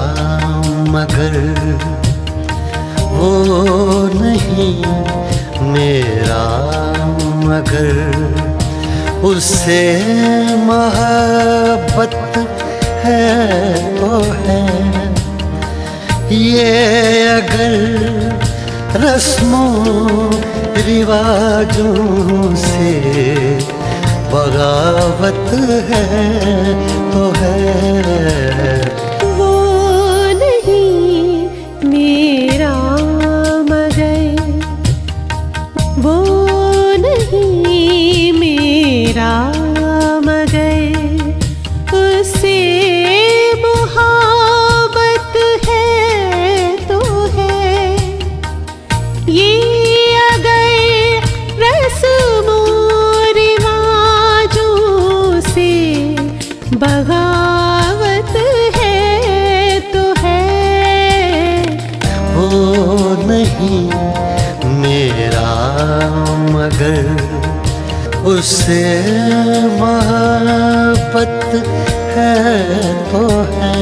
मगर वो नहीं मेरा, मगर उससे मोहब्बत है तो है। ये अगर रस्मों रिवाजों से बगावत है तो है। वो नहीं मेरा मगर वो नहीं मेरा, मगर उससे मोहब्बत है तो है। ये अगर रस्मों रिवाजों से बगावत है तो है। वो नहीं मेरा मगर उससे मोहब्बत है तो है।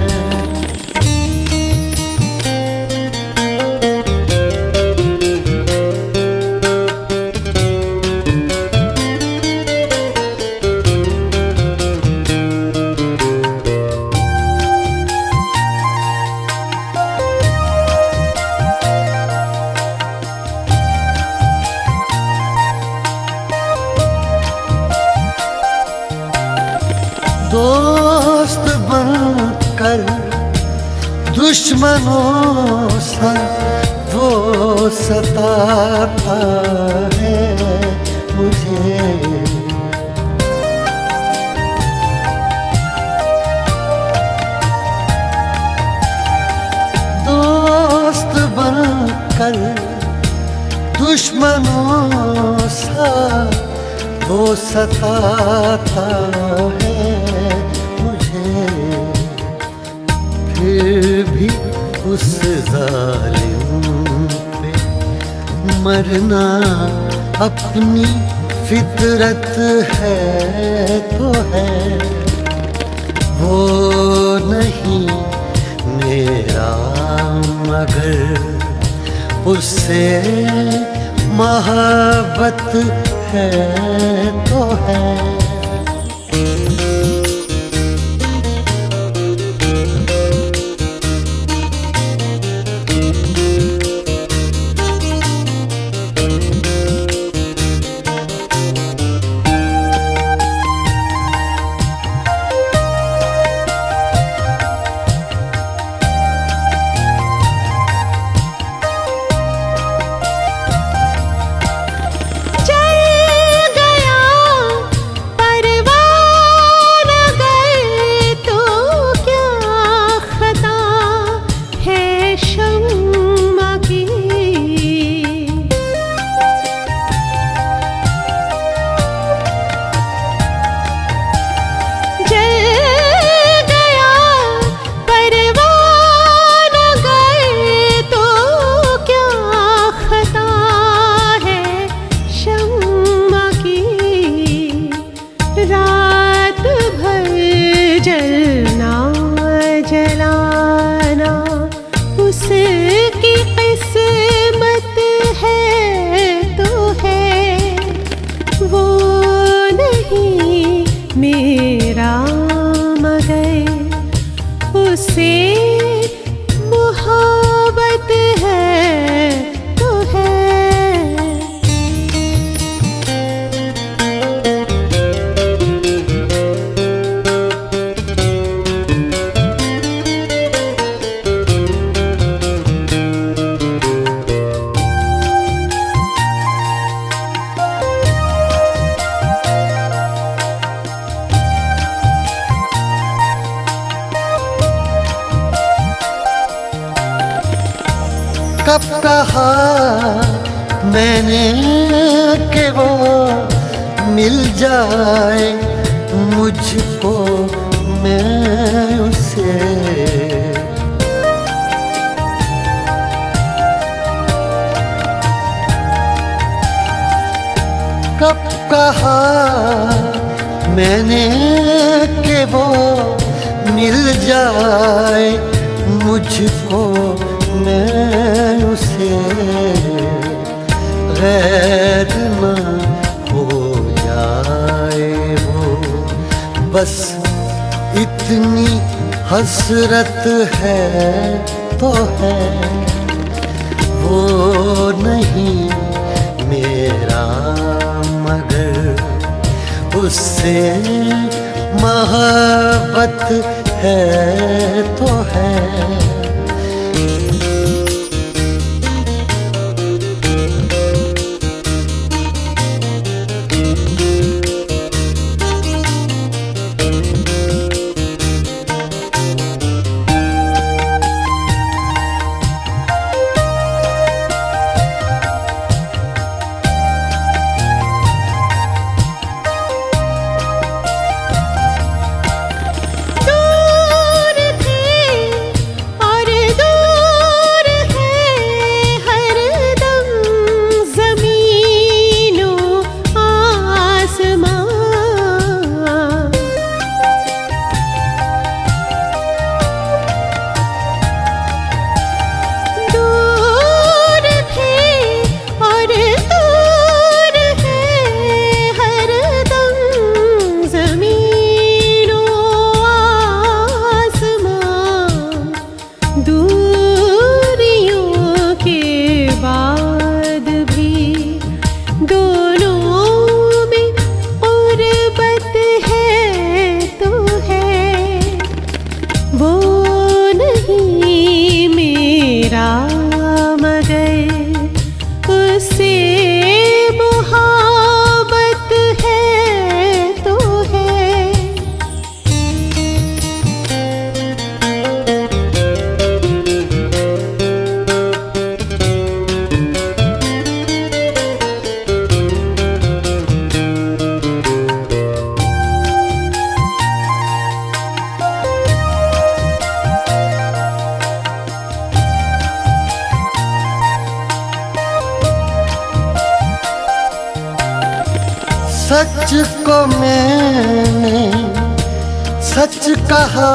दोस्त बनकर दुश्मनों सा वो सताता है मुझे। दोस्त बनकर दुश्मनों सा वो सताता है मुझे। फिर भी उस जालिम पे मरना अपनी फितरत है तो है। वो नहीं मेरा मगर उससे मोहब्बत है तो है। उससे मोहब्बत है तो है। कब कहा मैंने कि वो मिल जाए मुझको, मैं उसे कब कहा मैंने कि वो मिल जाए मुझको मैं उसे गैर न हो जाए वो, बस इतनी हसरत है तो है, वो नहीं मेरा मगर उससे मोहब्बत है तो है। सच को मैंने सच कहा,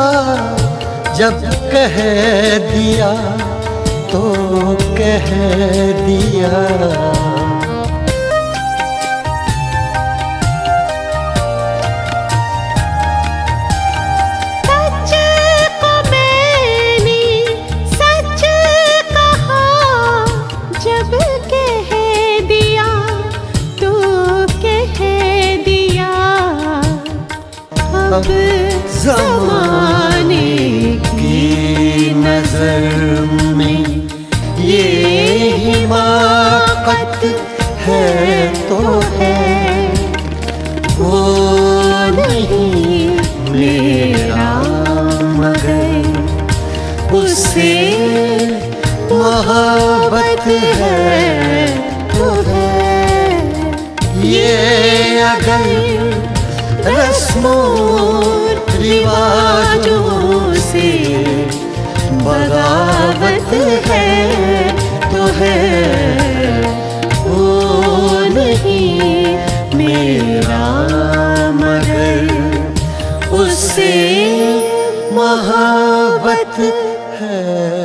जब कह दिया तो कह दिया। अब ज़माने की नज़र में ये हिमाकत है तो है, वो नहीं मेरा मगर उससे मोहब्बत है तो है। ये अगर रस्मों रिवाजों से बगावत है तो है, वो नहीं मेरा मगर उससे मोहब्बत है।